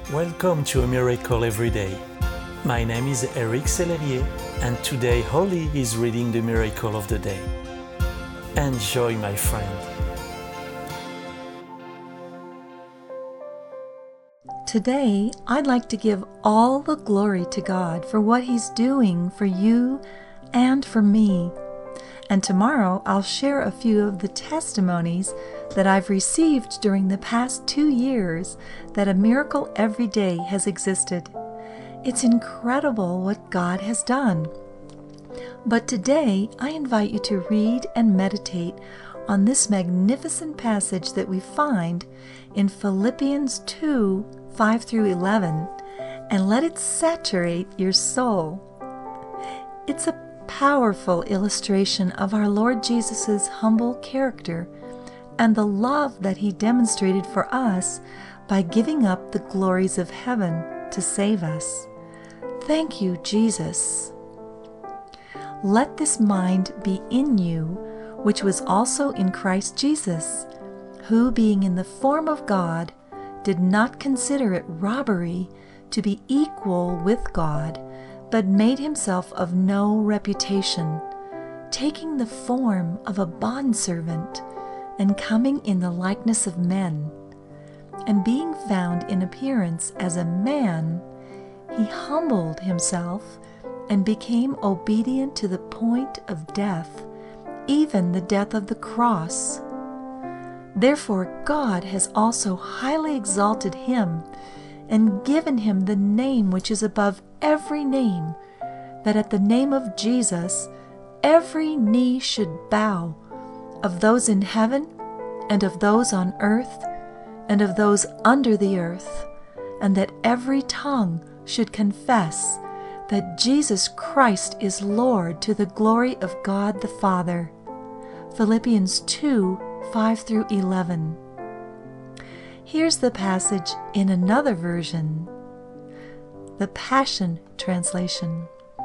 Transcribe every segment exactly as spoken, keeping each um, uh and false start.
Welcome to A Miracle Every Day. My name is Eric Sellerier, and today Holly is reading the Miracle of the Day. Enjoy, my friend. Today, I'd like to give all the glory to God for what He's doing for you and for me. And tomorrow, I'll share a few of the testimonies that I've received during the past two years that A Miracle Every Day has existed. It's incredible what God has done. But today, I invite you to read and meditate on this magnificent passage that we find in Philippians two, five through eleven, and let it saturate your soul. It's a powerful illustration of our Lord Jesus' humble character and the love that He demonstrated for us by giving up the glories of heaven to save us. Thank you, Jesus. Let this mind be in you, which was also in Christ Jesus, who, being in the form of God, did not consider it robbery to be equal with God, but made himself of no reputation, taking the form of a bondservant, and coming in the likeness of men. And being found in appearance as a man, he humbled himself and became obedient to the point of death, even the death of the cross. Therefore God has also highly exalted him and given him the name which is above every name, that at the name of Jesus every knee should bow, of those in heaven, and of those on earth, and of those under the earth, and that every tongue should confess that Jesus Christ is Lord, to the glory of God the Father. Philippians two, five through eleven. Here's the passage in another version, the Passion Translation.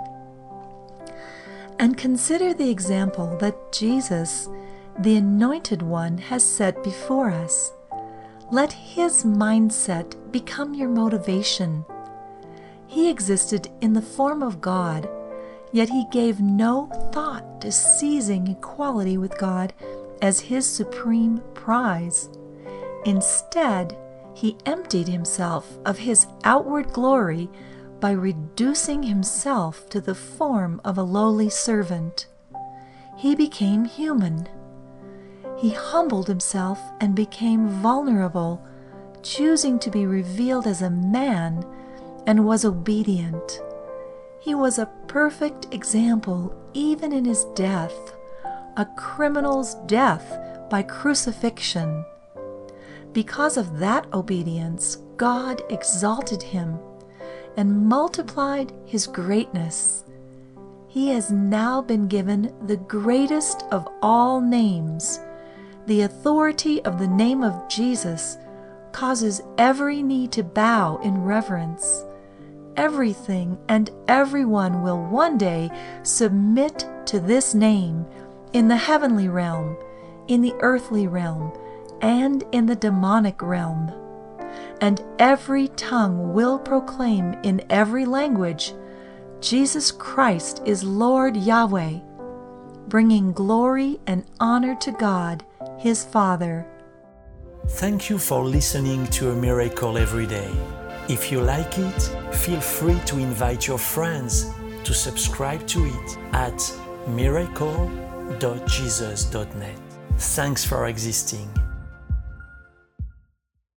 And consider the example that Jesus, the Anointed One, has set before us. Let His mindset become your motivation. He existed in the form of God, yet He gave no thought to seizing equality with God as His supreme prize. Instead, He emptied Himself of His outward glory by reducing Himself to the form of a lowly servant. He became human. He humbled Himself and became vulnerable, choosing to be revealed as a man, and was obedient. He was a perfect example even in His death, a criminal's death by crucifixion. Because of that obedience, God exalted Him and multiplied His greatness. He has now been given the greatest of all names. The authority of the name of Jesus causes every knee to bow in reverence. Everything and everyone will one day submit to this name, in the heavenly realm, in the earthly realm, and in the demonic realm. And every tongue will proclaim in every language, Jesus Christ is Lord Yahweh, bringing glory and honor to God, His Father. Thank you for listening to A Miracle Every Day. If you like it, feel free to invite your friends to subscribe to it at miracle dot jesus dot net. Thanks for existing.